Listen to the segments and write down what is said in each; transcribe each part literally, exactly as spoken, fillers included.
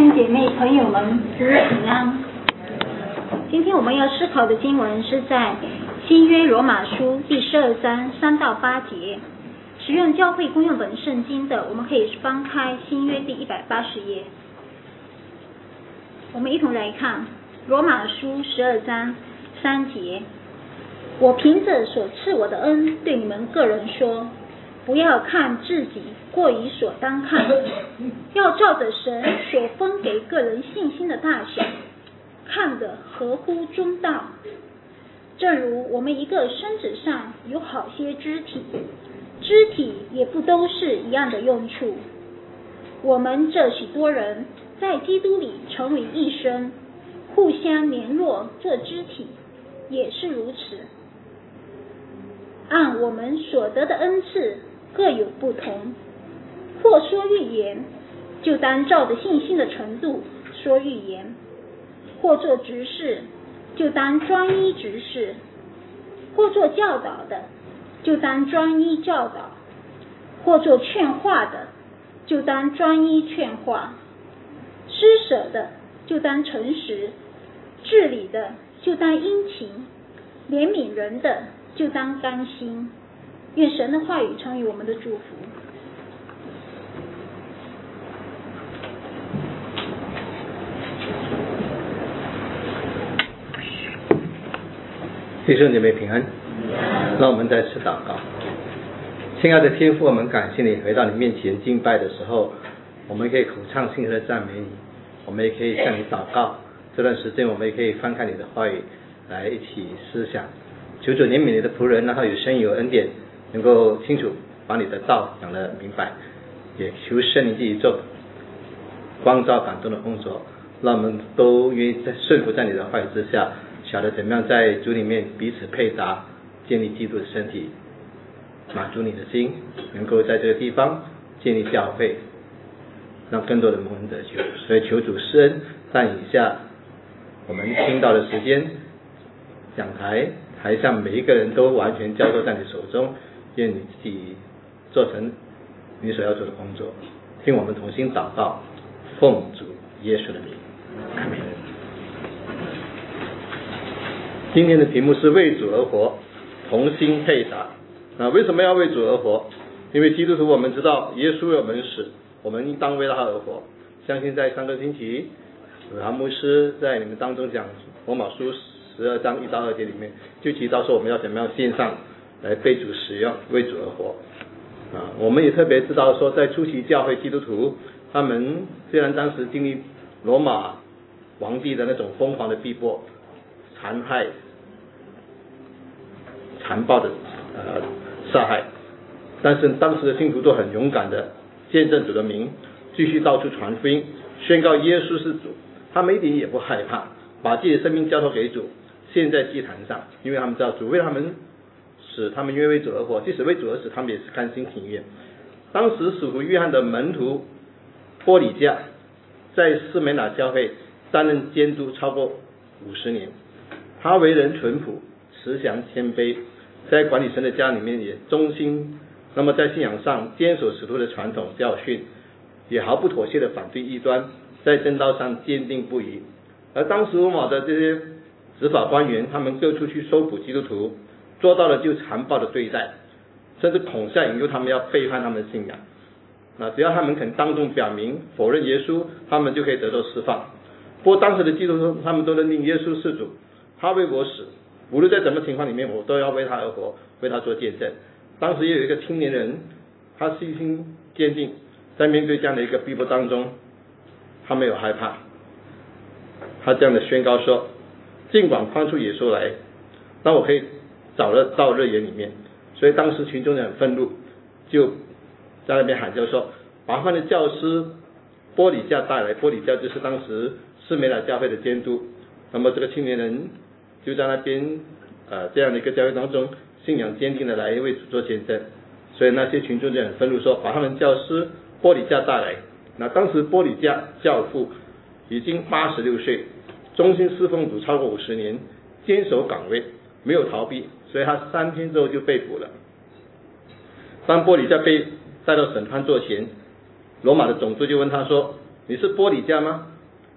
兄姐妹朋友们，主日平安。今天我们要思考的经文是在新约罗马书第十二章三到八节。使用教会公用本圣经的，我们可以翻开新约第一百八十页。我们一同来看罗马书十二章三节。我凭着所赐我的恩，对你们个人说，不要看自己过于所当看，要照着神所分给个人信心的大小，看得合乎中道。正如我们一个身子上有好些肢体，肢体也不都是一样的用处。我们这许多人在基督里成为一身，互相联络做肢体，也是如此。按我们所得的恩赐各有不同，或说预言，就当照着信心的程度说预言；或做执事，就当专一执事；或做教导的，就当专一教导；或做劝化的，就当专一劝化；施舍的，就当诚实；治理的，就当殷勤；怜悯人的，就当甘心。愿神的话语成为我们的祝福。 弟兄姐妹平安，让我们再次祷告。亲爱的天父，我们感谢你回到你面前敬拜的时候，我们可以口唱心和的赞美你，我们也可以向你祷告。这段时间我们也可以翻看你的话语来一起思想。求主怜悯你的仆人，让他有生有恩典，能够清楚把你的道讲得明白，也求圣灵自己做光照感动的工作，让我们都愿意在顺服在你的话语之下，晓得怎么样在主里面彼此配搭，建立基督的身体，满足你的心，能够在这个地方建立教会，让更多的蒙恩得救。所以求主施恩，但以下我们听到的时间，讲台台上每一个人都完全交托在你手中，愿你自己做成你所要做的工作。听我们同心祷告，奉主耶稣的名，阿们。今天的题目是为主而活，同心配搭。那为什么要为主而活？因为基督徒我们知道耶稣为我们死，我们应当为他而活。相信在上个星期有韩牧师在你们当中讲罗马书十二章一到二节里面就提到说，我们要怎么样献上来被主使用，为主而活啊。我们也特别知道说，在初期教会基督徒，他们虽然当时经历罗马皇帝的那种疯狂的逼迫、残害、残暴的呃杀害，但是当时的信徒都很勇敢的见证主的名，继续到处传福音，宣告耶稣是主，他们一点也不害怕，把自己的生命交托给主，献在祭坛上，因为他们知道主为他们死，他们愿为主而活，即使为主而死，他们也是甘心情愿。当时使徒约翰的门徒波里加在士美拿教会担任监督超过五十年，他为人淳朴，慈祥谦卑，在管理神的家里面也忠心，那么在信仰上坚守使徒的传统教训，也毫不妥协的反对异端，在正道上坚定不移。而当时罗马的这些执法官员，他们各处去搜捕基督徒，做到了就残暴的对待，甚至恐吓引诱他们要背叛他们的信仰。那只要他们肯当众表明否认耶稣，他们就可以得到释放。不过当时的基督徒他们都认定耶稣是主，他为我死，无论在什么情况里面，我都要为他而活，为他做见证。当时也有一个青年人，他信心坚定，在面对这样的一个逼迫当中，他没有害怕，他这样的宣告说，尽管放出野兽来，那我可以早了到乐园里面。所以当时群众很愤怒，就在那边喊叫说，把他们的教师波里加带来。波里加就是当时士美拿教会的监督。那么这个青年人就在那边呃这样的一个教会当中，信仰坚定的来为主做见证。所以那些群众就很愤怒说，把他们教师波里加带来。那当时波里加教父已经八十六岁，忠心侍奉主超过五十年，坚守岗位，没有逃避，所以他三天之后就被捕了。当波里加被带到审判座前，罗马的总督就问他说，你是波里加吗？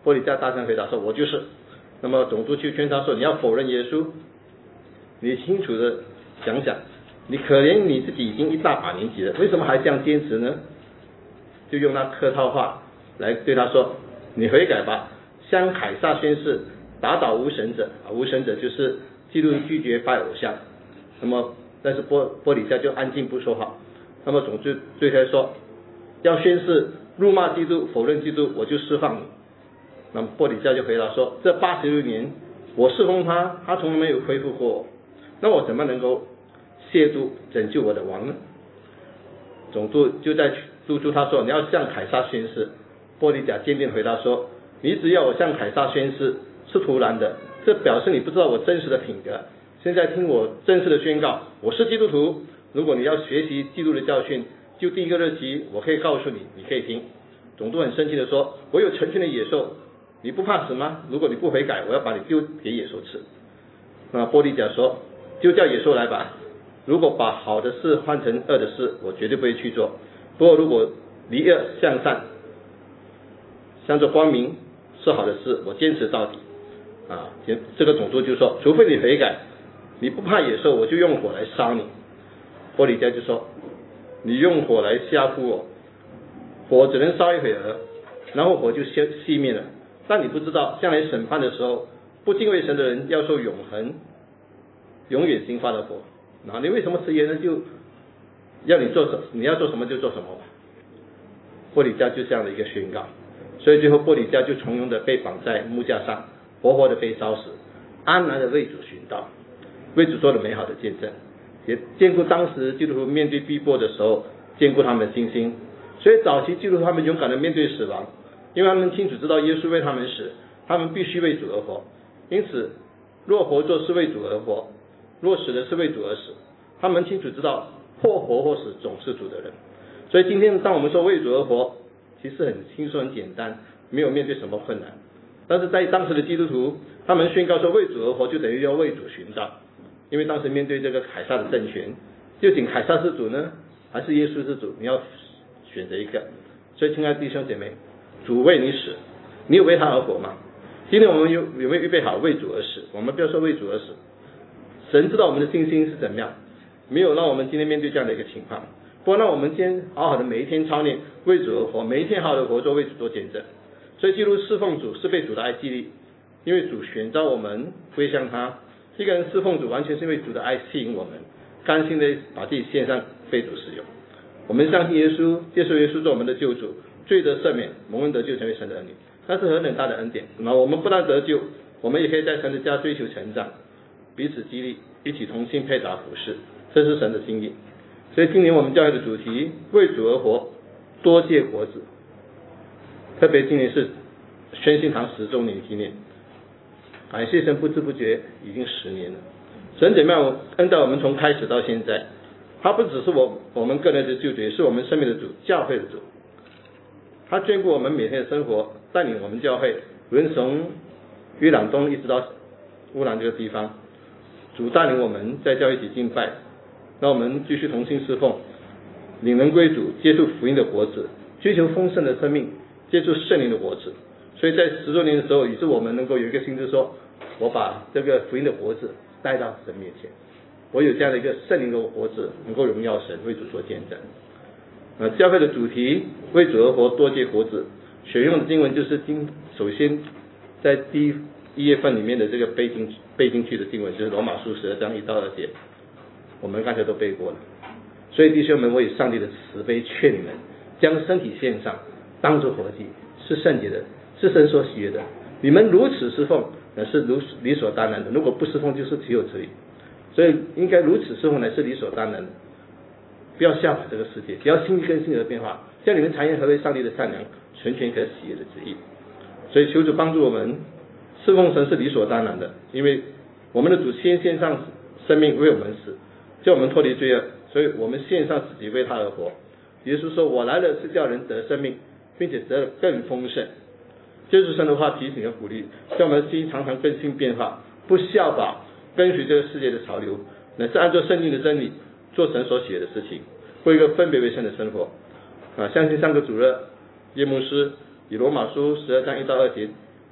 波利加大声回答说：“我就是。”那么总督就劝他说：“你要否认耶稣，你清楚的想想，你可怜你自己已经一大把年纪了，为什么还这样坚持呢？”就用那客套话来对他说：“你悔改吧，向凯撒宣誓，打倒无神者。”啊，无神者就是基督拒绝拜偶像。那么，但是波波利加就安静不说话。那么总之对他说：“要宣誓辱骂基督，否认基督，我就释放你。”那么波利加就回答说：“这八十六年我侍奉他，他从来没有恢复过我，那我怎么能够亵渎拯救我的王呢？”总督就在督促他说：“你要向凯撒宣誓。”波利加坚定回答说：“你只要我向凯撒宣誓是徒然的，这表示你不知道我真实的品格。现在听我正式的宣告，我是基督徒。如果你要学习基督的教训，就定一个日期，我可以告诉你，你可以听。”总督很生气的说：“我有成群的野兽，你不怕死吗？如果你不悔改，我要把你丢给野兽吃。”那波利加说：“就叫野兽来吧。如果把好的事换成恶的事，我绝对不会去做。不过如果离恶向善，向着光明是好的事，我坚持到底。”啊，这个总督就说：“除非你悔改，你不怕野兽，我就用火来烧你。”波利加就说：“你用火来吓唬我，火只能烧一会儿，然后火就熄熄灭了。但你不知道，将来审判的时候，不敬畏神的人要受永恒、永远刑罚的火。那你为什么迟延呢？就要你做什，你要做什么就做什么吧。”波利加就这样的一个宣告，所以最后波利加就从容的被绑在木架上，活活的被烧死，安然的为主寻道，为主做了美好的见证，也兼顾当时基督徒面对逼迫的时候，兼顾他们的信心。所以早期基督徒他们勇敢的面对死亡，因为他们清楚知道耶稣为他们死，他们必须为主而活。因此，若活着是为主而活，若死的是为主而死。他们清楚知道，或活或死总是主的人。所以今天当我们说为主而活，其实很轻松很简单，没有面对什么困难。但是在当时的基督徒，他们宣告说为主而活，就等于要为主寻道。因为当时面对这个凯撒的政权，究竟凯撒是主呢，还是耶稣是主？你要选择一个。所以亲爱的弟兄姐妹，主为你死，你有为他而活吗？今天我们有有没有预备好为主而死？我们不要说为主而死，神知道我们的信心是怎么样，没有让我们今天面对这样的一个情况。不过让我们今天好好的每一天操练为主而活，每一天好好的活着为主做见证。所以基督侍奉主是被主的爱激励，因为主选召我们归向他。一个人侍奉主完全是因为主的爱吸引我们，甘心的把自己献上被主使用。我们相信耶稣，接受耶稣做我们的救主，罪得赦免，蒙恩得救，成为神的儿女，那是何等大的恩典。那我们不但得救，我们也可以在神的家追求成长，彼此激励，一起同心配搭服侍，这是神的心意。所以今年我们教会的主题为主而活，多结果子。特别今年是宣信堂十周年纪念，感谢神，不知不觉已经十年了。神怎么样恩待我们从开始到现在，他不只是我我们个人的救主，也是我们生命的主，教会的主。他眷顾我们每天的生活，带领我们教会，无论从约朗东一直到乌兰这个地方，主带领我们在教会一起敬拜，让我们继续同心侍奉，领人归主，接触福音的果子，追求丰盛的生命，接触圣灵的果子。所以在十周年的时候，也是我们能够有一个心志说，我把这个福音的果子带到神面前，我有这样的一个圣灵的果子，能够荣耀神，为主做见证。呃，教会的主题为主而活，多结果子，选用的经文就是经首先在第一一月份里面的这个背进背进去的经文，就是罗马书十二章一到二节，我们刚才都背过了。所以弟兄们，我以上帝的慈悲劝你们，将身体献上，当作活祭，是圣洁的，是神所喜悦的。你们如此侍奉，乃是如理所当然的；如果不侍奉，就是岂有此理。所以应该如此侍奉，乃是理所当然的。不要效法这个世界，不要心意更新而变化，叫你们察验何为上帝的善良、纯全可喜悦的旨意。所以求主帮助我们，侍奉神是理所当然的，因为我们的主先献上生命为我们死，叫我们脱离罪恶，所以我们献上自己为他而活。耶稣说：“我来了是叫人得生命，并且得了更丰盛。”这是神的话提醒和鼓励，叫我们心常常更新变化，不效法跟随这个世界的潮流，乃是按照圣经的真理做神所喜悦的事情，过一个分别为圣的生活。啊，相信上个主日叶牧师以罗马书十二章一到二节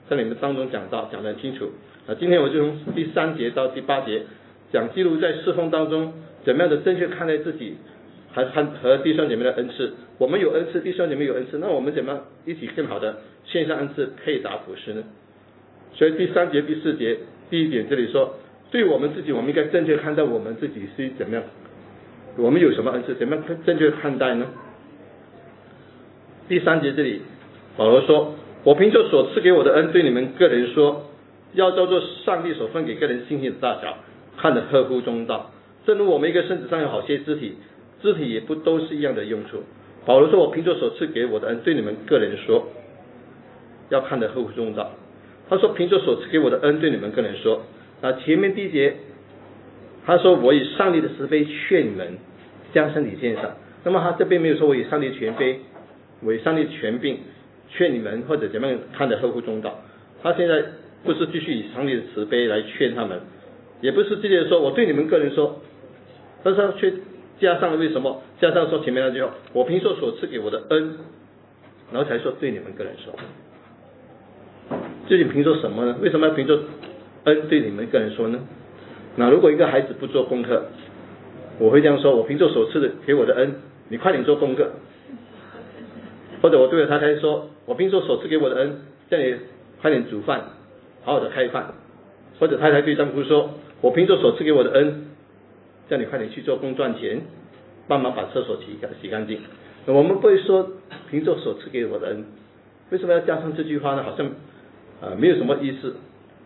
在你们当中讲到，讲得很清楚。啊，今天我就从第三节到第八节讲记录在侍奉当中怎么样的正确看待自己，还和和弟兄姐妹的恩赐。我们有恩赐，弟兄姐妹有恩赐，那我们怎么一起更好的献上恩赐，配搭服侍呢？所以第三节、第四节，第一点这里说，对我们自己，我们应该正确看待我们自己是怎么样，我们有什么恩赐，怎么样正确看待呢？第三节这里，保罗说，我凭着所赐给我的恩，对你们个人说，要照做上帝所分给个人信心的大小，看得合乎中道。正如我们一个身子上有好些肢体，肢体也不都是一样的用处。保罗说，我凭着所赐给我的恩，对你们个人说，要看得合乎中道。他说，凭着所赐给我的恩，对你们个人说。那前面第一节，他说，我以上帝的慈悲劝你们将身体献上。那么他这边没有说我以上帝的权柄，我以上帝的权柄劝你们，或者怎么样看得合乎中道。他现在不是继续以上帝的慈悲来劝他们，也不是直接说我对你们个人说，但是他却加上了为什么？加上说前面那句话，我凭着所赐给我的恩，然后才说对你们个人说。究竟凭着什么呢？为什么要凭着恩对你们个人说呢？那如果一个孩子不做功课，我会这样说，我凭着所赐的给我的恩，你快点做功课。或者我对我太太说，我凭着所赐给我的恩，叫你快点煮饭，好好的开饭。或者太太对丈夫说，我凭着所赐给我的恩，叫你快点去做工赚钱，帮忙把厕所洗干洗干净。我们不会说凭着所赐给我的恩，为什么要加上这句话呢？好像呃没有什么意思。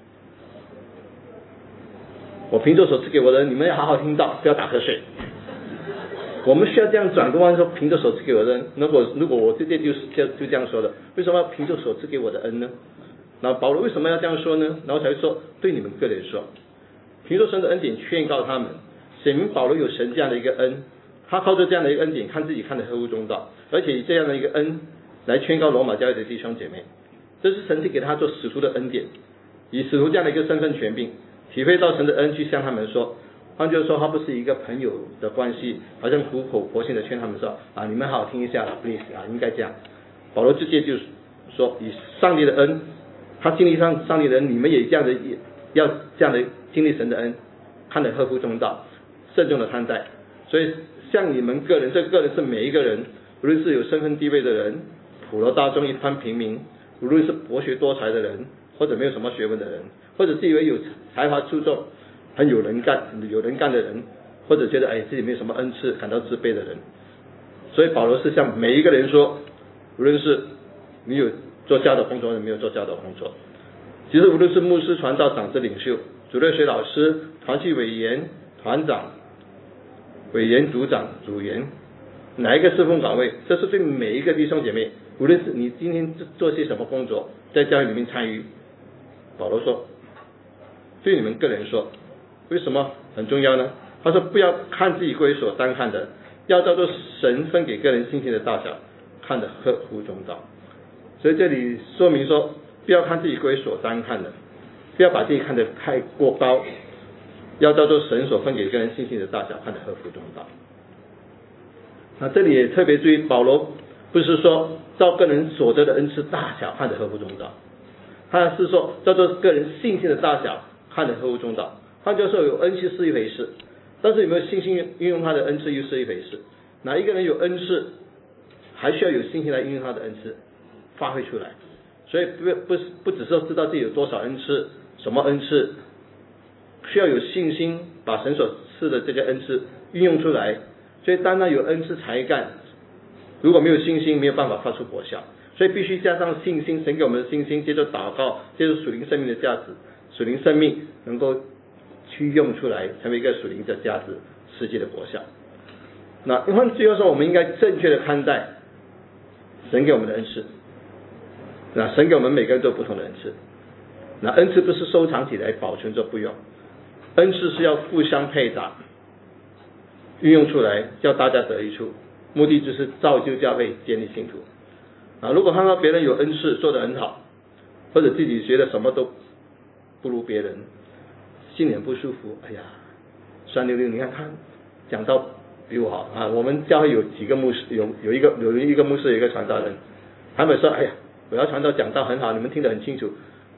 我凭着所赐给我的恩，你们要好好听到，不要打瞌睡。我们需要这样转个弯说，凭着所赐给我的恩。如果如果我直接就就就这样说的，为什么要凭着所赐给我的恩呢？那保罗为什么要这样说呢？然后才说对你们个人说，凭着神的恩典劝告他们，显明保罗有神这样的一个恩，他靠着这样的一个恩典看自己看得合乎中道，而且以这样的一个恩来劝告罗马教会的弟兄姐妹，这是神赐给他做使徒的恩典，以使徒这样的一个身份权柄，体会到神的恩去向他们说。换句话说，他不是一个朋友的关系，好像苦口婆心的劝他们说啊，你们好好听一下啦 please 啊，应该这样。保罗直接就是说，以上帝的恩，他经历上上帝的恩，你们也这样的要这样的经历神的恩，看得合乎中道，慎重的看待。所以像你们个人，这个个人是每一个人，无论是有身份地位的人，普罗大众一般平民，无论是博学多才的人，或者没有什么学问的人，或者自以为有才华出众，很有人干有人干的人，或者觉得哎自己没有什么恩赐感到自卑的人。所以保罗是向每一个人说，无论是你有做教导工作，没有做教导工作，其实无论是牧师、传道、长子、领袖、主任学老师、团契委员、团长、委员、组长、组员，哪一个侍奉岗位，这是对每一个弟兄姐妹，无论是你今天做些什么工作，在教会里面参与，保罗说对你们个人说，为什么很重要呢？他说不要看自己归所单看的，要照做神分给个人信心的大小，看得合乎中道。所以这里说明说，不要看自己归所单看的，不要把自己看得太过高，要照做神所分给个人信心的大小，看得合乎中道。那这里也特别注意，保罗不是说照个人所得的恩赐大小看得合乎中道，他是说照做个人信心的大小看得合乎中道。换句话说，有恩赐是一回事，但是有没有信心运用他的恩赐又是一回事。哪一个人有恩赐，还需要有信心来运用他的恩赐发挥出来。所以不不不只是知道自己有多少恩赐，什么恩赐，需要有信心把神所赐的这个恩赐运用出来。所以单单有恩赐才干，如果没有信心，没有办法发出果效。所以必须加上信心，神给我们的信心，接着祷告，接着属灵生命的价值，属灵生命能够去用出来，成为一个属灵的价值，实际的果效。那换句话说，我们应该正确的看待神给我们的恩赐。那神给我们每个人都有不同的恩赐，那恩赐不是收藏起来保存着不用，恩赐是要互相配搭，运用出来，叫大家得益处，目的就是造就教会，建立信徒。啊，如果看到别人有恩赐做得很好，或者自己觉得什么都不如别人，心里很不舒服，哎呀，酸溜溜，你看看讲道比我好啊。我们教会有几个牧师，有有一个有一个牧师，有一个传道人，他们说，哎呀，我要传道讲道很好，你们听得很清楚，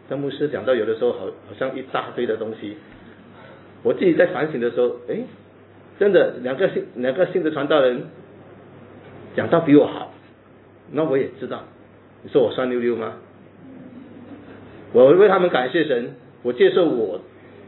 张牧师讲到有的时候好好像一大堆的东西，我自己在反省的时候，哎，真的两个新两个新的传道人讲到比我好，那我也知道，你说我酸溜溜吗？我为他们感谢神，我接受我，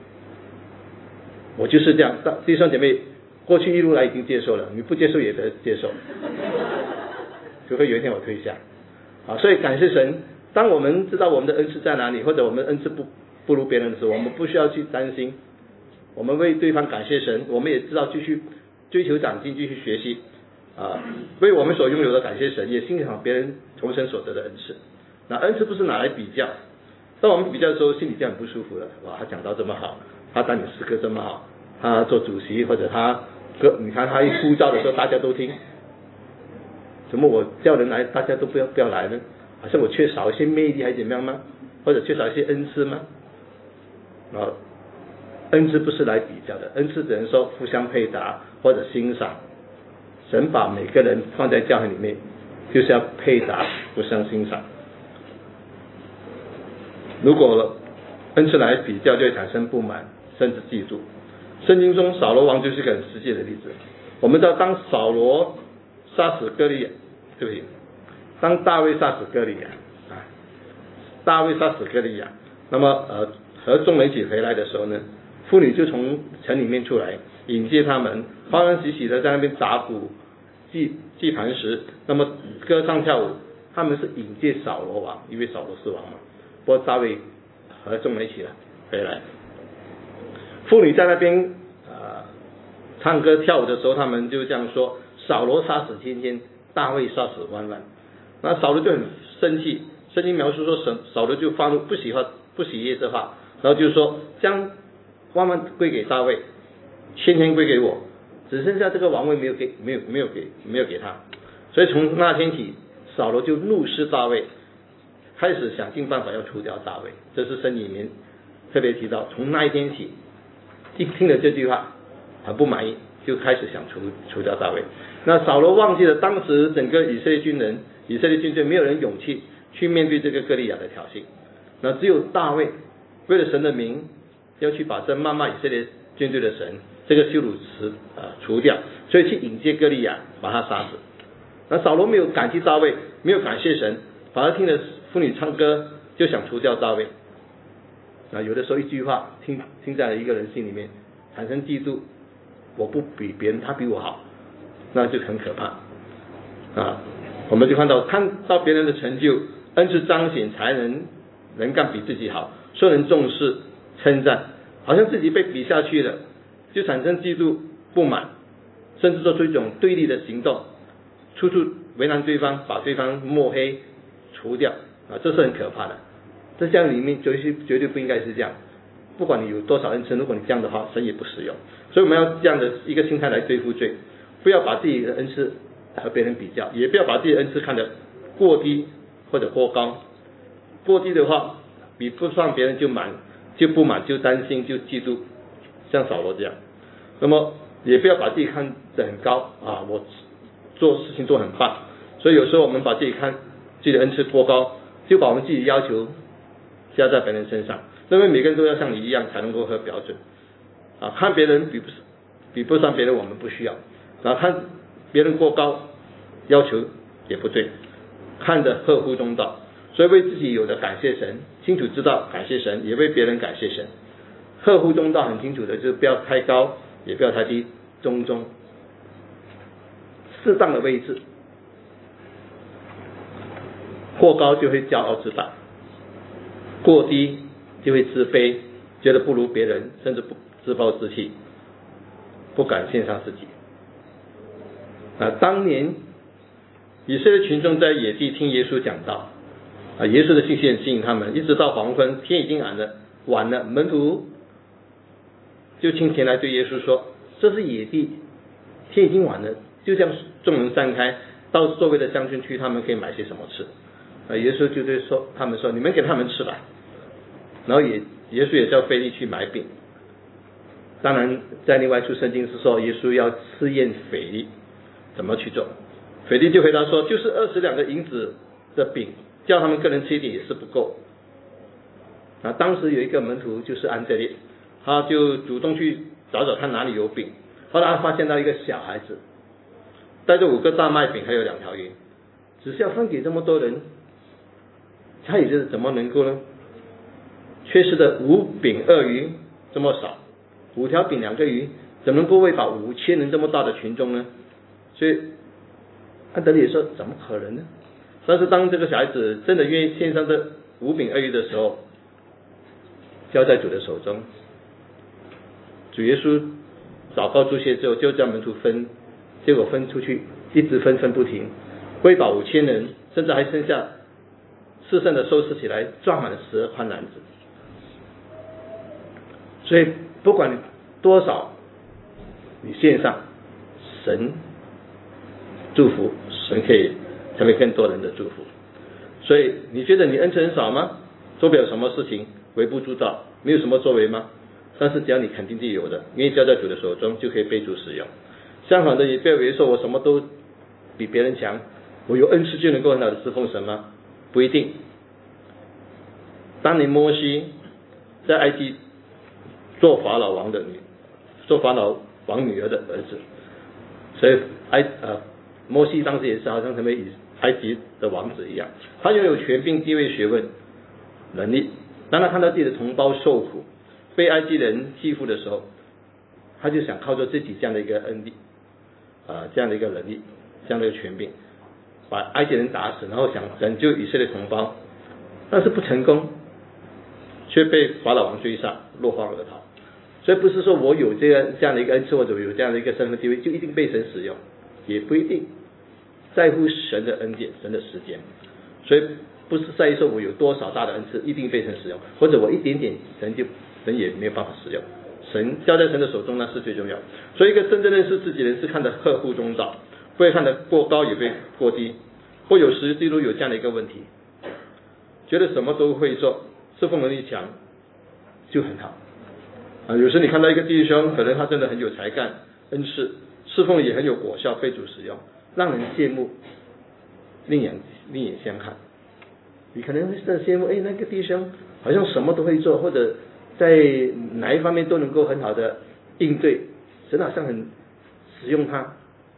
我就是这样。弟兄姐妹，过去一路来已经接受了，你不接受也得接受，除非有一天我退下。啊，所以感谢神。当我们知道我们的恩赐在哪里，或者我们的恩赐不不如别人的时候，我们不需要去担心。我们为对方感谢神，我们也知道继续追求长进，继续学习。啊，为我们所拥有的感谢神，也欣赏别人从神所得的恩赐。那恩赐不是拿来比较，当我们比较的时候，心里就很不舒服了。哇，他讲到这么好，他带领诗歌这么好，他做主席或者他歌，你看他一呼召的时候大家都听，怎么我叫人来大家都不要不要来呢？好像我缺少一些魅力还是怎么样吗？或者缺少一些恩赐吗？啊，恩赐不是来比较的，恩赐只能说互相配搭或者欣赏。神把每个人放在教会里面，就是要配搭，互相欣赏。如果恩赐来比较，就会产生不满，甚至嫉妒。圣经中扫罗王就是一个很实际的例子。我们知道，当扫罗杀死歌利亚，对不起，当大卫杀死歌利亚啊，大卫杀死歌利亚，那么呃和众人一起回来的时候呢，妇女就从城里面出来迎接他们，欢欢喜喜的在那边打鼓、祭祭磐石，那么歌唱跳舞，他们是迎接扫罗王，因为扫罗是王嘛。不过大卫和众人一起了回来，妇女在那边呃唱歌跳舞的时候，他们就这样说：扫罗杀死千千，大卫杀死万万。那扫罗就很生气，圣经描述说神扫罗就发怒，不喜欢不喜悦这话，然后就说将万万归给大卫，千千归给我，只剩下这个王位没有给没有没有给没有给他。所以从那天起，扫罗就怒视大卫，开始想尽办法要除掉大卫。这是圣经里面特别提到，从那一天起，一听了这句话很不满意，就开始想除除掉大卫。那扫罗忘记了当时整个以色列军人以色列军队没有人勇气去面对这个歌利亚的挑衅，那只有大卫为了神的名要去把这谩骂以色列军队的神这个羞辱词呃除掉，所以去迎接歌利亚，把他杀死。那扫罗没有感激大卫，没有感谢神，反而听了妇女唱歌就想除掉大卫。那有的时候一句话听听在一个人心里面产生嫉妒，我不比别人，他比我好，那就很可怕啊！我们就看到看到别人的成就，恩赐彰显才能能干比自己好，受人重视称赞，好像自己被比下去了，就产生嫉妒不满，甚至做出一种对立的行动，处处为难对方，把对方抹黑除掉啊，这是很可怕的。这这样里面绝对绝对不应该是这样。不管你有多少恩赐，如果你这样的话，神也不使用。所以我们要这样的一个心态来对付罪，不要把自己的恩赐和别人比较，也不要把自己的恩赐看得过低或者过高。过低的话，比不上别人就满就不满就担心就嫉妒，像扫罗这样。那么也不要把自己看得很高啊，我做事情做很棒。所以有时候我们把自己看自己的恩赐过高，就把我们自己的要求加在别人身上，认为每个人都要像你一样才能够合标准啊，看别人比不比不上别人我们不需要，然后看别人过高要求也不对，看得合乎中道。所以为自己有的感谢神，清楚知道感谢神，也为别人感谢神。合乎中道很清楚的，就是不要太高也不要太低，中中适当的位置。过高就会骄傲自大，过低就会自卑，觉得不如别人，甚至不自暴自弃，不敢献上自己。啊，当年以色列群众在野地听耶稣讲道，啊，耶稣的信息很吸引他们，一直到黄昏，天已经暗了，晚了，门徒就请前来对耶稣说：“这是野地，天已经晚了，就这样众人散开，到周围的乡村去，他们可以买些什么吃？”啊，耶稣就对说他们说：“你们给他们吃吧。”然后也耶稣也叫腓力去买饼。当然，在另外一处圣经是说，耶稣要试验腓力怎么去做。腓力就回答说：“就是二十两个银子的饼，叫他们个人吃一点也是不够。” 啊，当时有一个门徒就是安德烈，他就主动去找找看哪里有饼，后来他发现到一个小孩子带着五个大麦饼还有两条鱼，只是要分给这么多人，他也就是怎么能够呢？缺失的五饼二鱼这么少，五条饼两个鱼，怎么能够喂饱五千人这么大的群众呢？所以安德烈说怎么可能呢？但是当这个小孩子真的愿意献上这五饼二鱼的时候，交在主的手中，主耶稣祷告祝谢之后，就叫门徒分，结果分出去，一直分分不停，喂饱五千人，甚至还剩下四剩的收拾起来，装满十二筐篮子。所以不管多少你献上，神祝福，神可以成为更多人的祝福。所以你觉得你恩赐很少吗？做不了什么事情，微不足道，没有什么作为吗？但是只要你肯定地有的，愿意交在主的手中，就可以被主使用。相反的，你不要以为说我什么都比别人强，我有恩赐就能够很好的侍奉神吗？不一定。当年摩西在埃及做法老王的女，做法老王女儿的儿子，所以埃呃摩西当时也是好像成为埃及的王子一样，他拥有权柄、地位、学问、能力。当他看到自己的同胞受苦，被埃及人欺负的时候，他就想靠着自己这样的一个恩力，啊、呃、这样的一个能力，这样的一个权柄，把埃及人打死，然后想拯救以色列同胞，但是不成功，却被法老王追杀，落荒而逃。所以不是说我有这样这样的一个恩赐，或者有这样的一个身份地位，就一定被神使用，也不一定。在乎神的恩典，神的时间。所以不是在于说我有多少大的恩赐一定被神使用，或者我一点点神就神也没有办法使用。神交在神的手中，那是最重要。所以一个真正认识自己的人是看得合乎中道，不会看得过高也不会过低。或有时基督有这样的一个问题，觉得什么都会做，侍奉能力强就很好啊。有时你看到一个弟兄，可能他真的很有才干恩赐，侍奉也很有果效，被主使用，让人羡慕，另眼另眼相看。你可能会羡慕，哎，那个弟兄好像什么都会做，或者在哪一方面都能够很好的应对，神好像很使用他，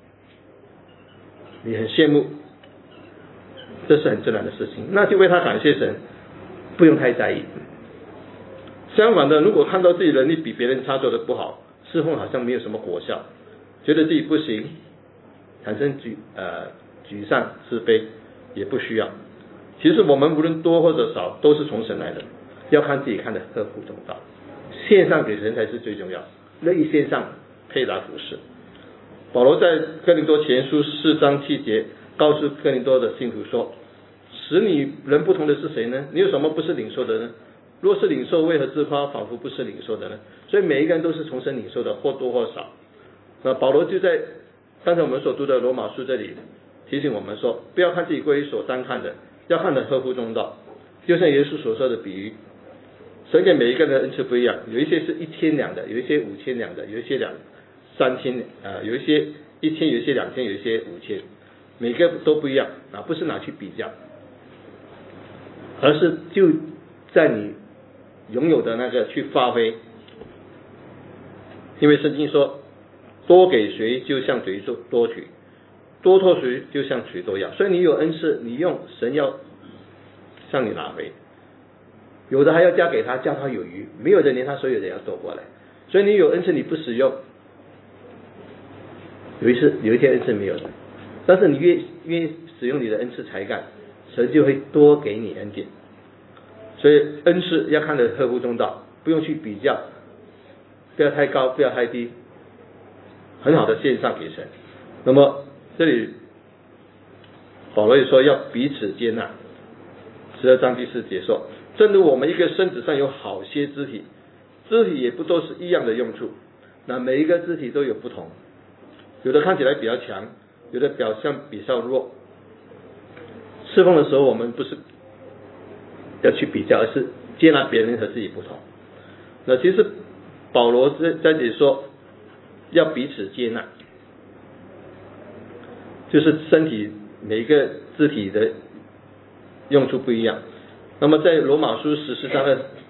你很羡慕，这是很自然的事情，那就为他感谢神，不用太在意。相反的，如果看到自己能力比别人差，做的不好，侍奉好像没有什么果效，觉得自己不行，产生沮呃沮丧自卑，也不需要。其实我们无论多或者少，都是从神来的，要看自己看的合乎中道，献上给神才是最重要，乐意献上配搭服侍。保罗在哥林多前书四章七节告诉哥林多的信徒说，使你人不同的是谁呢？你有什么不是领受的呢？若是领受，为何自夸仿佛不是领受的呢？所以每一个人都是从神领受的，或多或少。那保罗就在刚才我们所读的罗马书这里提醒我们说，不要看自己过于所单看的，要看得合乎中道。就像耶稣所说的比喻，神给每一个人的恩赐不一样，有一些是一千两的，有一些五千两的，有一些两三千呃，有一些一千，有一些两千，有一些五千，每个都不一样啊，不是拿去比较，而是就在你拥有的那个去发挥。因为圣经说，多给谁就向谁多取，多托谁就向谁多要。所以你有恩赐，你用，神要向你拿回，有的还要加给他，叫他有余，没有的连他所有的要夺过来。所以你有恩赐你不使用，有一次有一天恩赐没有的，但是你越愿意使用你的恩赐才干，神就会多给你恩典。所以恩赐要看得合乎中道，不用去比较，不要太高，不要太低，很好的献上给神。那么这里保罗也说要彼此接纳，十二章第四节说，正如我们一个身子上有好些肢体，肢体也不都是一样的用处，那每一个肢体都有不同，有的看起来比较强，有的表现比较弱。侍奉的时候我们不是要去比较，而是接纳别人和自己不同。那其实保罗在这里说要彼此接纳，就是身体每一个肢体的用处不一样。那么在罗马书十四章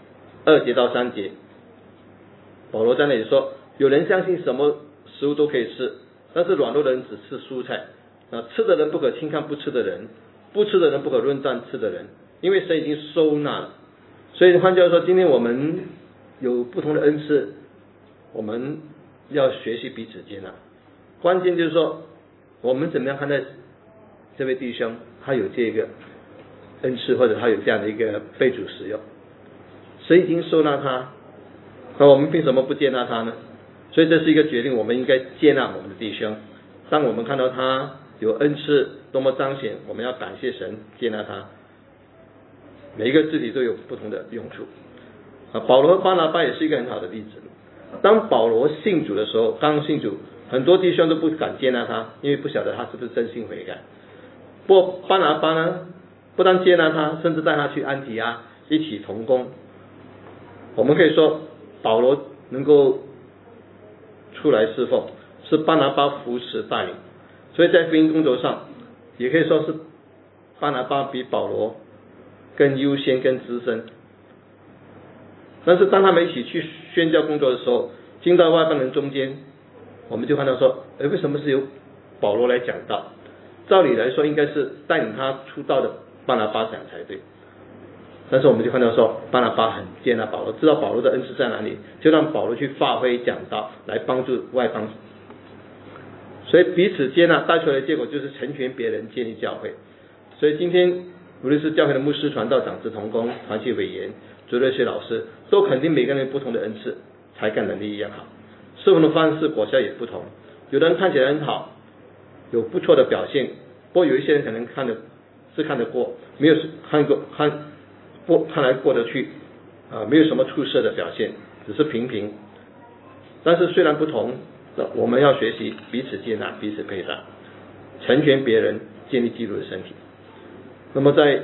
二节到三节，保罗在那里说，有人相信什么食物都可以吃，但是软弱的人只吃蔬菜，啊，吃的人不可轻看不吃的人，不吃的人不可论断吃的人，因为神已经收纳了。所以换句话说，今天我们有不同的恩赐，我们要学习彼此接纳。关键就是说，我们怎么样看待这位弟兄，他有这个恩赐，或者他有这样的一个被主使用，神已经收纳他，那我们凭什么不接纳他呢？所以这是一个决定，我们应该接纳我们的弟兄。当我们看到他有恩赐多么彰显，我们要感谢神接纳他。每一个肢体都有不同的用处啊。保罗和巴拿巴也是一个很好的例子。当保罗信主的时候，刚信主，很多弟兄都不敢接纳他，因为不晓得他是不是真心悔改。不过巴拿巴呢，不但接纳他，甚至带他去安提阿一起同工。我们可以说保罗能够出来侍奉，是巴拿巴扶持带领，所以在福音工作上也可以说是巴拿巴比保罗更优先更资深。但是当他们一起去宣教工作的时候，进到外邦人中间，我们就看到说，诶，为什么是由保罗来讲道？照理来说应该是带领他出道的巴拿巴讲才对，但是我们就看到说，巴拿巴很接纳保罗，知道保罗的恩赐在哪里，就让保罗去发挥讲道来帮助外邦。所以彼此接纳带出来的结果就是成全别人，建立教会。所以今天无论是教会的牧师、传道、长子、同工、团契委员、主日学老师，都肯定每个人不同的恩赐，才干能力一样好，侍奉的方式果效也不同。有的人看起来很好，有不错的表现，不过有一些人可能看得是看得过，没有看过看过看来过得去啊，没有什么出色的表现，只是平平。但是虽然不同，我们要学习彼此接纳，彼此配搭，成全别人，建立基督的身体。那么在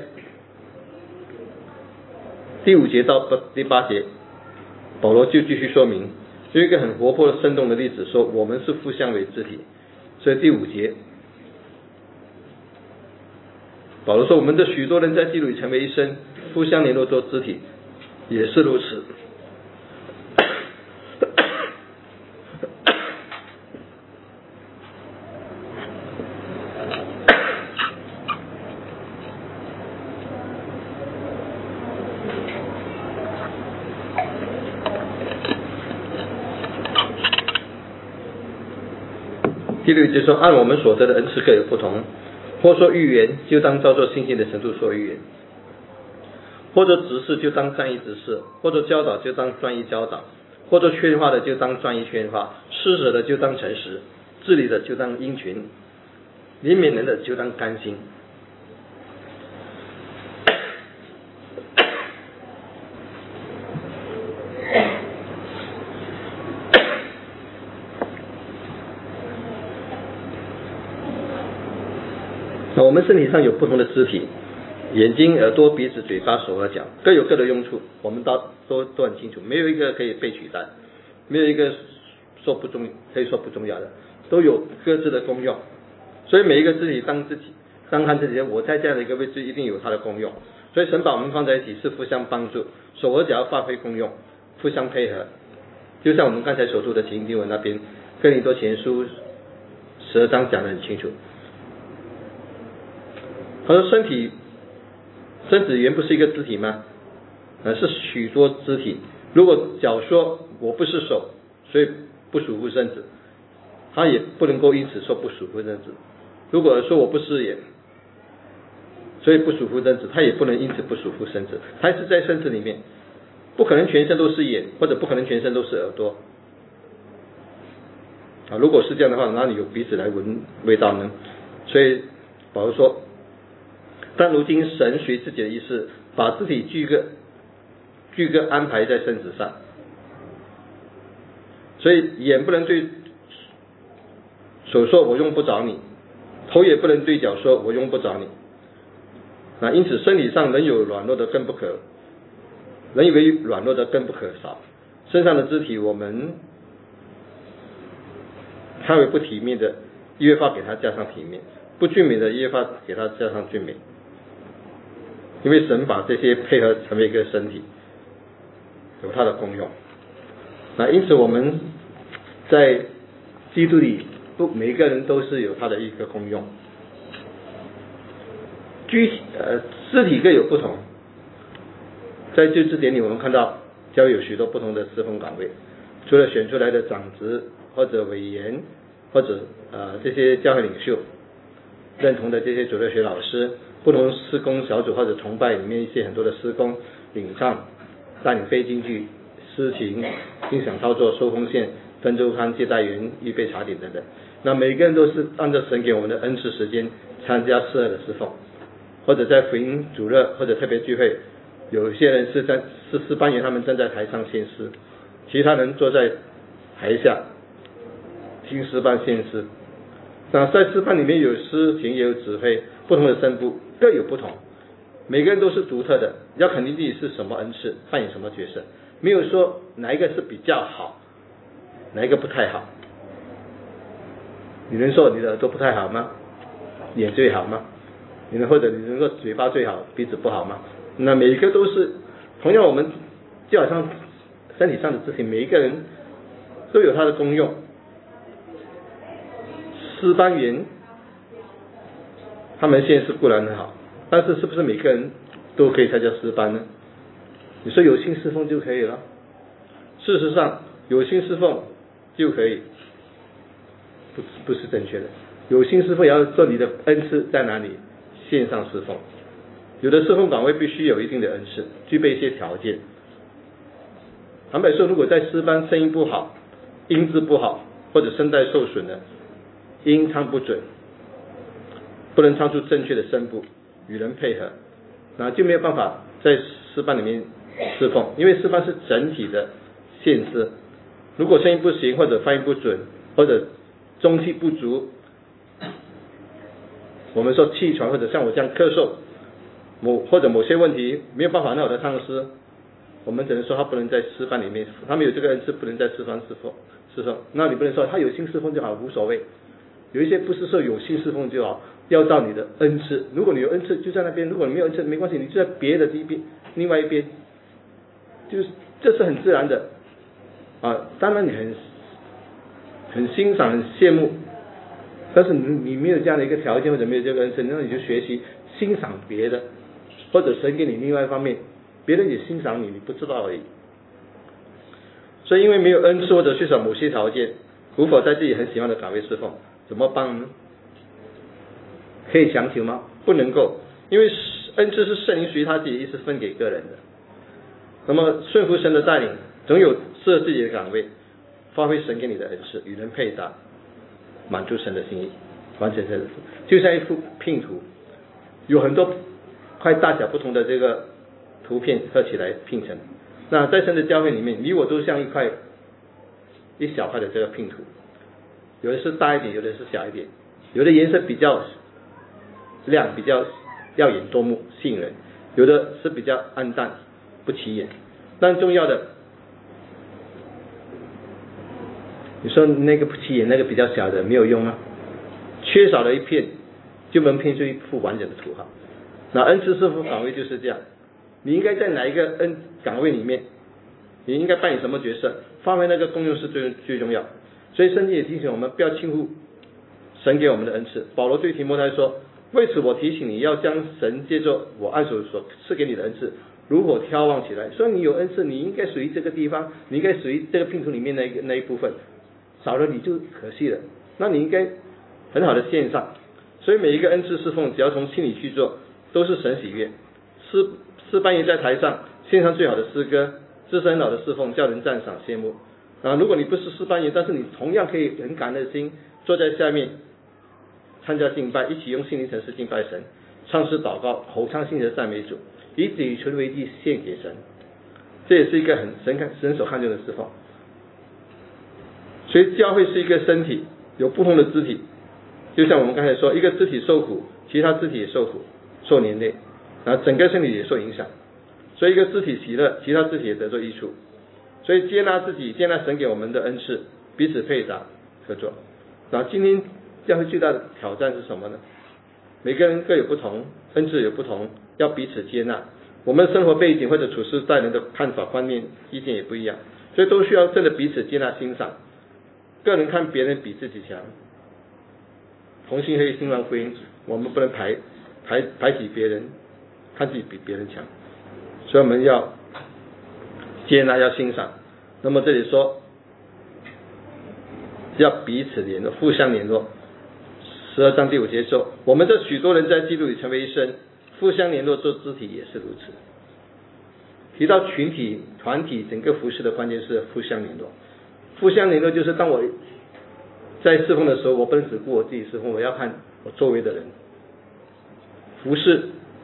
第五节到第八节，保罗就继续说明，有一个很活泼的生动的例子，说我们是互相为肢体。所以第五节保罗说，我们的许多人在基督里成为一身，互相联络做肢体，也是如此。第六节说，按我们所得的恩赐各有不同，或说预言，就当照着信心的程度说预言；或者指示，就当专一指示；或者教导，就当专一教导；或者劝化的，就当专一劝化；施舍的，就当诚实；治理的，就当殷勤；怜悯人的，就当甘心。我们身体上有不同的肢体，眼睛、耳朵、鼻子、嘴巴、手和脚，各有各的用处，我们都都都很清楚，没有一个可以被取代，没有一个说不重可以说不重要的，都有各自的功用。所以每一个肢体当自己当看自己，我在这样的一个位置一定有它的功用。所以神把我们放在一起是互相帮助，手和脚要发挥功用，互相配合。就像我们刚才所读的经文那边，哥林多前书十二章讲得很清楚。他说身体身子原不是一个肢体吗？呃，是许多肢体。如果脚说我不是手，所以不属乎身子，他也不能够因此说不属乎身子。如果说我不是眼，所以不属乎身子，他也不能因此不属乎身子，他是在身子里面，不可能全身都是眼，或者不可能全身都是耳朵啊。如果是这样的话，哪里有鼻子来闻味道呢？所以保罗说，但如今神随自己的意思，把肢体俱个俱个安排在身子上，所以眼不能对手说我用不着你，头也不能对脚说我用不着你。那因此身体上人有软弱的更不可，人以为软弱的更不可少。身上的肢体我们看为不体面的，越发给它加上体面；不俊美的，越发给它加上俊美。因为神把这些配合成为一个身体， 有它的功用。那因此我们在基督里，不每一个人都是有他的一个功用。具呃肢体各有不同，在救治典礼我们看到教会有许多不同的侍奉岗位，除了选出来的长职或者委员或者呃这些教会领袖认同的这些主日学老师，不同施工小组或者崇拜里面一些很多的施工领唱、带领非京剧、司琴、音响操作、收奉献、分周刊、接待员、预备茶点等等。那每个人都是按照神给我们的恩赐时间参加适合的侍奉，或者在福音主日或者特别聚会，有些人是在是诗班员，他们站在台上献诗，其他人坐在台下听诗班献诗。那在诗班里面有诗琴也有指挥，不同的声部各有不同，每个人都是独特的，要肯定自己是什么恩赐，扮演什么角色，没有说哪一个是比较好，哪一个不太好。你能说你的耳朵不太好吗？眼最好吗？你能或者你能够嘴巴最好，鼻子不好吗？那每一个都是同样，我们就好像身体上的肢体，每一个人都有它的功用。诗班员他们现实固然很好，但是是不是每个人都可以参加诗班呢？你说有心侍奉就可以了？事实上有心侍奉就可以不不是正确的。有心侍奉也要做你的恩赐在哪里，线上侍奉。有的侍奉岗位必须有一定的恩赐，具备一些条件。坦白说，如果在诗班声音不好、音质不好，或者声带受损的，音唱不准，不能唱出正确的声部，与人配合，那就没有办法在诗班里面侍奉，因为诗班是整体的献诗。如果声音不行，或者发音不准，或者中气不足，我们说气喘，或者像我这样咳嗽，某或者某些问题没有办法很好的唱诗，我们只能说他不能在诗班里面，他没有这个恩赐，不能在诗班侍奉侍奉。那你不能说他有心侍奉就好，无所谓。有一些不是说有心侍奉就好，要到你的恩赐。如果你有恩赐就在那边，如果你没有恩赐没关系，你就在别的一边，另外一边，就是这是很自然的啊。当然你很很欣赏、很羡慕，但是你你没有这样的一个条件或者没有这个恩赐，那你就学习欣赏别的，或者神给你另外一方面，别人也欣赏你，你不知道而已。所以因为没有恩赐或者缺少某些条件，无法在自己很喜欢的岗位侍奉，怎么办呢？可以强求吗？不能够，因为恩赐是圣灵随他自己意思分给个人的。那么顺服神的带领，总有适合自己的岗位，发挥神给你的恩赐，与人配搭，满足神的心意，完成神的。就像一幅拼图，有很多块大小不同的这个图片合起来拼成。那在神的教会里面，你我都像一块一小块的这个拼图，有的是大一点，有的是小一点，有的颜色比较亮，比较耀眼夺目吸引人，有的是比较暗淡不起眼。但重要的，你说那个不起眼，那个比较小的没有用啊，缺少了一片就能拼出一幅完整的图号。那恩赐侍奉岗位就是这样，你应该在哪一个恩岗位里面，你应该扮演什么角色，发挥那个功用是最最重要。所以圣经也提醒我们不要轻忽神给我们的恩赐。保罗对提摩太说，为此我提醒你要将神借着我按手所赐给你的恩赐如火眺望起来。所以你有恩赐，你应该属于这个地方，你应该属于这个拼图里面那一那一部分，少了你就可惜了，那你应该很好的献上。所以每一个恩赐侍奉，只要从心里去做，都是神喜悦。诗诗班员在台上献上最好的诗歌，这是很好的侍奉，叫人赞赏羡慕啊。如果你不是诗班员，但是你同样可以很感恩的心坐在下面参加敬拜，一起用心灵诚实敬拜神，唱诗祷告，口唱心的赞美主，以嘴唇为祭献给神，这也是一个很神看神所看重的侍奉。所以教会是一个身体，有不同的肢体，就像我们刚才说，一个肢体受苦，其他肢体也受苦受连累，然后整个身体也受影响。所以一个肢体喜乐，其他肢体也得到益处。所以接纳自己，接纳神给我们的恩赐，彼此配搭合作。然后今天教会最大的挑战是什么呢？每个人各有不同，恩赐有不同，要彼此接纳， 我们生活背景或者处事待人的看法观念意见也不一样，所以都需要真的彼此接纳欣赏。个人看别人比自己强，同心合意兴旺福音，我们不能排排排挤别人，看自己比别人强，所以我们要接纳，要欣赏。那么这里说要彼此联络，互相联络。十二章第五节说，我们这许多人在基督里成为一身，互相联络做肢体也是如此。提到群体团体整个服事的关键是互相联络。互相联络就是当我在侍奉的时候，我不能只顾我自己侍奉，我要看我周围的人。服事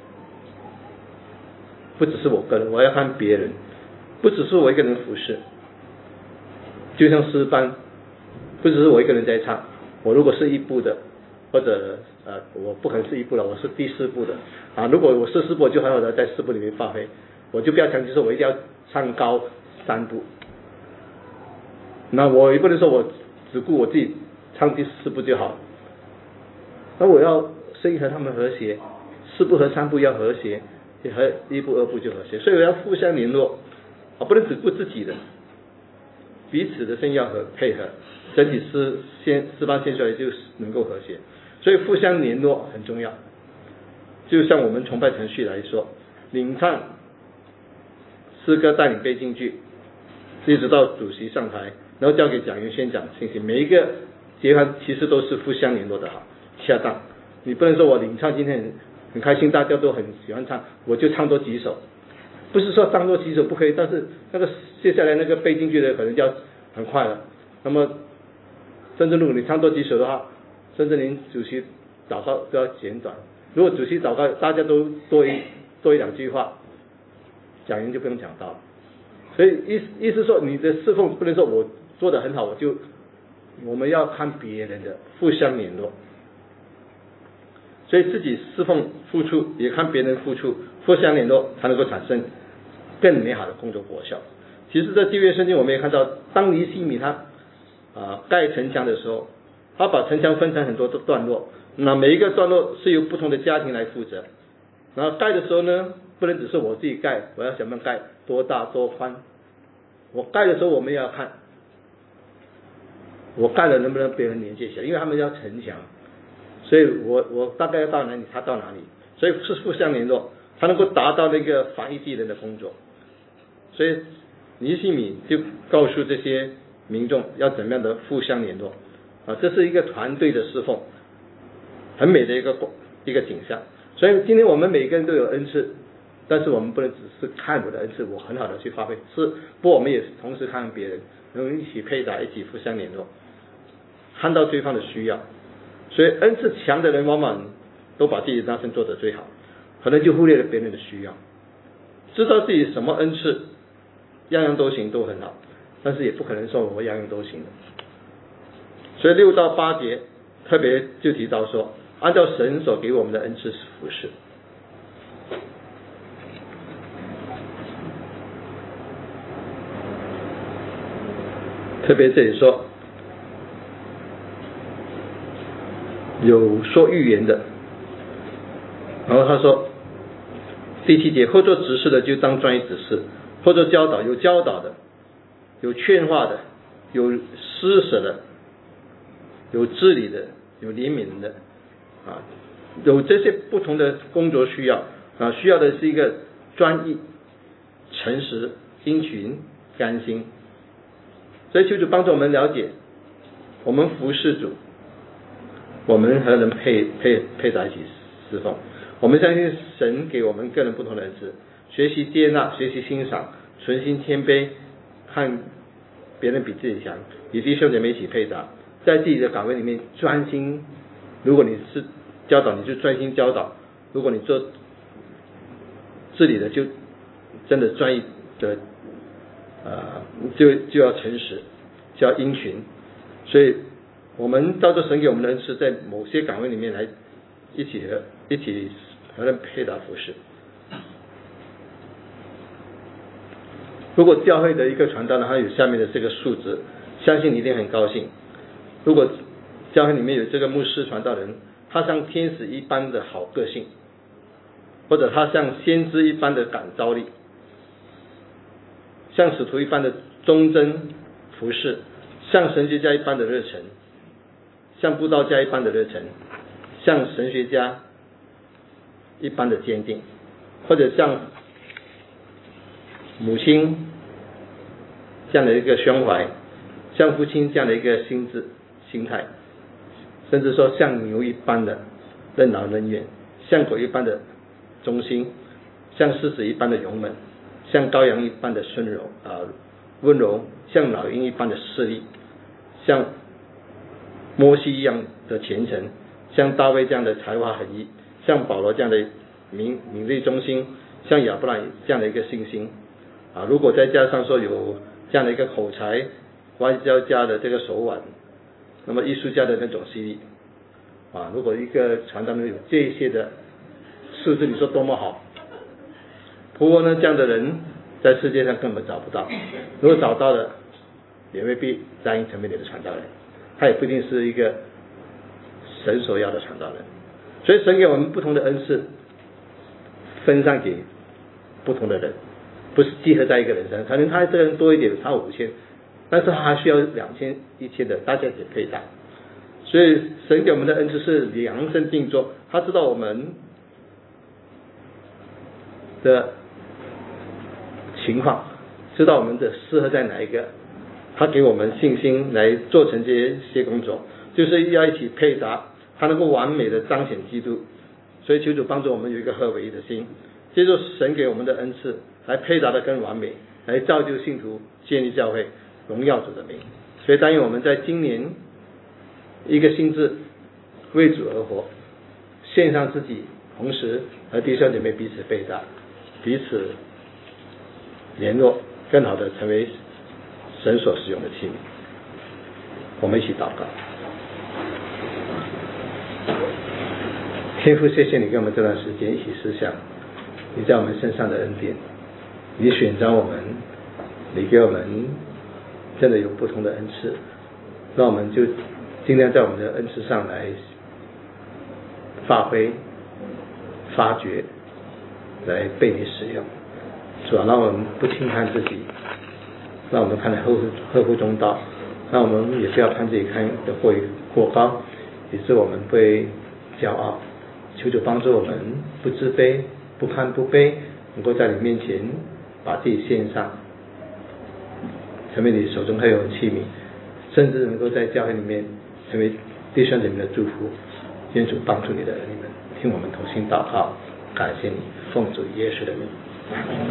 不只是我个人，我要看别人，不只是我一个人服事。就像诗班，不只是我一个人在唱，我如果是一部的，或者呃我不可能是一部了，我是第四部的啊。如果我是四部，我就很好的在四部里面发挥，我就不要强求说我一定要唱高三部。那我也不能说我只顾我自己唱第四部就好，那我要声音和他们和谐，四部和三部要和谐，也和一部二部就和谐，所以我要互相联络啊，不能只顾自己的，彼此的声音要和配合，整体诗先诗班献出来就能够和谐，所以互相联络很重要。就像我们崇拜程序来说，领唱、诗歌带领背进句，一直到主席上台，然后交给讲员宣讲信息，每一个节环其实都是互相联络的好恰当。你不能说我领唱今天很很开心，大家都很喜欢唱，我就唱多几首，不是说唱多几首不可以，但是那个接下来那个背进去的可能就要很快了。那么甚至如果你唱多几首的话，甚至连主席祷告都要简短。如果主席祷告大家都多一多一两句话，讲员就不用讲到了。所以意意思说，你的侍奉不能说我做得很好，我就我们要看别人的，互相联络。所以自己侍奉付出，也看别人付出，互相联络才能够产生更美好的工作果效。其实，在旧约圣经我们也看到，当尼希米他啊、呃、盖城墙的时候，他把城墙分成很多的段落，那每一个段落是由不同的家庭来负责。然后盖的时候呢，不能只是我自己盖，我要想办法盖多大多宽。我盖的时候我们也要看，我盖了能不能别人连接起来，因为他们要城墙，所以我我大概要到哪里，他到哪里，所以是互相联络，才能够达到那个防御敌人的工作。所以尼希米就告诉这些民众要怎么样的互相联络啊，这是一个团队的侍奉，很美的一个一个景象。所以今天我们每个人都有恩赐，但是我们不能只是看我的恩赐，我很好的去发挥，是不我们也同时看别人，能够一起配搭，一起互相联络，看到对方的需要。所以恩赐强的人往往都把自己当成做得最好，可能就忽略了别人的需要。知道自己什么恩赐，样样都行都很好，但是也不可能说我样样都行的。所以六到八节特别就提到说，按照神所给我们的恩赐服事。特别这里说有说预言的，然后他说第七节，或做执事的就当专一执事，或做教导，有教导的，有劝化的，有施舍的，有治理的，有怜悯的啊，有这些不同的工作需要啊，需要的是一个专一、诚实、殷勤、甘心。所以求主帮助我们了解，我们服侍主，我们和人配配配在一起侍奉。我们相信神给我们个人不同的恩赐，学习接纳，学习欣赏，存心谦卑，看别人比自己强，与弟兄姐妹一起配搭，在自己的岗位里面专心。如果你是教导，你就专心教导；如果你做治理的，就真的专一的。呃，就就要诚实，就要殷勤，所以我们照着神给我们的恩赐，在某些岗位里面来一起和一起和人配搭服侍。如果教会的一个传道呢，他有下面的这个素质，相信你一定很高兴。如果教会里面有这个牧师传道人，他像天使一般的好个性， 或者他像先知一般的感召力，像使徒一般的忠贞服侍，像神学家一般的热忱，像布道家一般的热忱，像神学家一般的坚定，或者像母亲这样的一个胸怀，像父亲这样的一个心智心态，甚至说像牛一般的任劳任怨，像狗一般的忠心，像狮子一般的勇猛，像羔羊一般的顺柔啊、呃、温柔，像老鹰一般的势力，像摩西一样的虔诚，像大卫这样的才华横溢，像保罗这样的敏敏锐忠心，像亚伯拉罕这样的一个信心啊。如果再加上说有这样的一个口才，外交家的这个手腕，那么艺术家的那种犀利啊，如果一个传道人有这些的素质，你说多么好。不过呢，这样的人在世界上根本找不到，如果找到了也未必答应成为你的传道人，他也不一定是一个神所要的传道人。所以神给我们不同的恩赐，分散给不同的人，不是集合在一个人身上。可能他这个人多一点，他五千，但是他还需要两千一千的，大家也可以打。所以神给我们的恩赐是量身定做，他知道我们的情况，知道我们的适合在哪一个，他给我们信心来做成这些些工作，就是要一起配搭，他能够完美的彰显基督。所以求主帮助我们有一个合为一的心，借助神给我们的恩赐来配搭的更完美，来造就信徒，建立教会，荣耀主的名。所以但愿我们在今年一个心志为主而活，献上自己，同时和弟兄姐妹彼此配搭，彼此联络，更好的成为神所使用的器皿。我们一起祷告。天父，谢谢你给我们这段时间一起思想你在我们身上的恩典，你选召我们，你给我们真的有不同的恩赐，那我们就尽量在我们的恩赐上来发挥发掘，来被你使用。主啊，让我们不轻看自己，让我们看得合乎合乎中道，让我们也不要看自己看的过于过高，以致我们会骄傲。求主帮助我们不自卑，不攀不卑，能够在你面前把自己献上，成为你手中很有器皿，甚至能够在教会里面成为弟兄姐妹的祝福。愿主帮助你的儿女们，听我们同心祷告，感谢你，奉主耶稣的名。